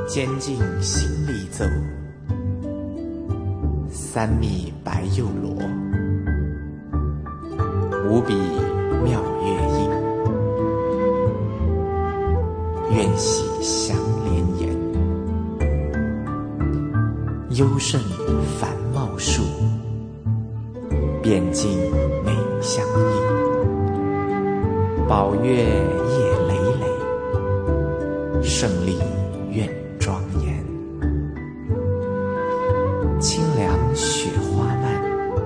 监禁心力奏，三密白釉罗，无比妙乐音。愿喜祥连言，幽胜繁茂树，遍径美相映。宝月夜累累，胜利愿庄严。清凉雪花漫，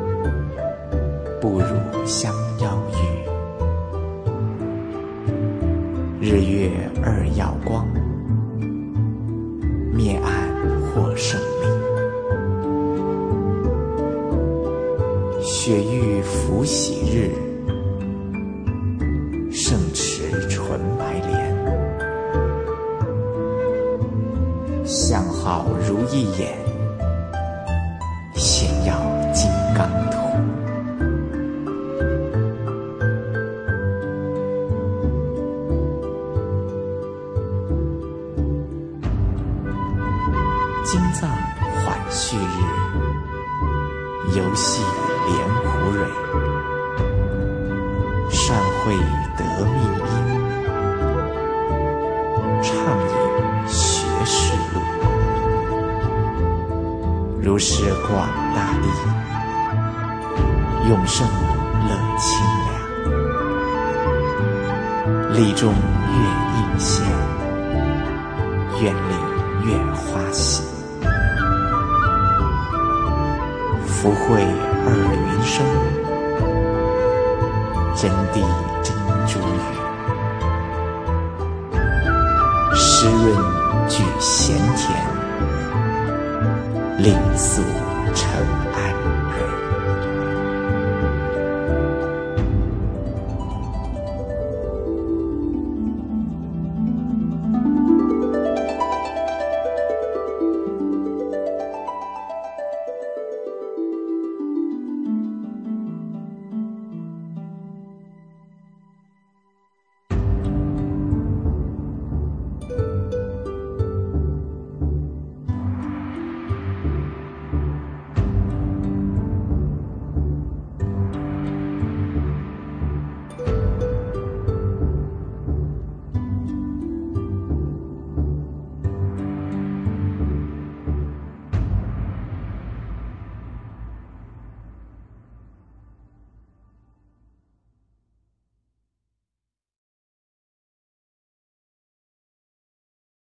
步入相邀雨。日月二耀光，灭暗获胜利。雪域福喜日，胜持纯白莲。相好如一眼，显耀金刚图。金藏缓煦日，游戏莲湖蕊。善会得密音，畅饮学士路。如是广大地，永生乐清凉。力中月映现，愿令月花喜。福慧二云生，真谛珍珠语。湿润具咸甜，令素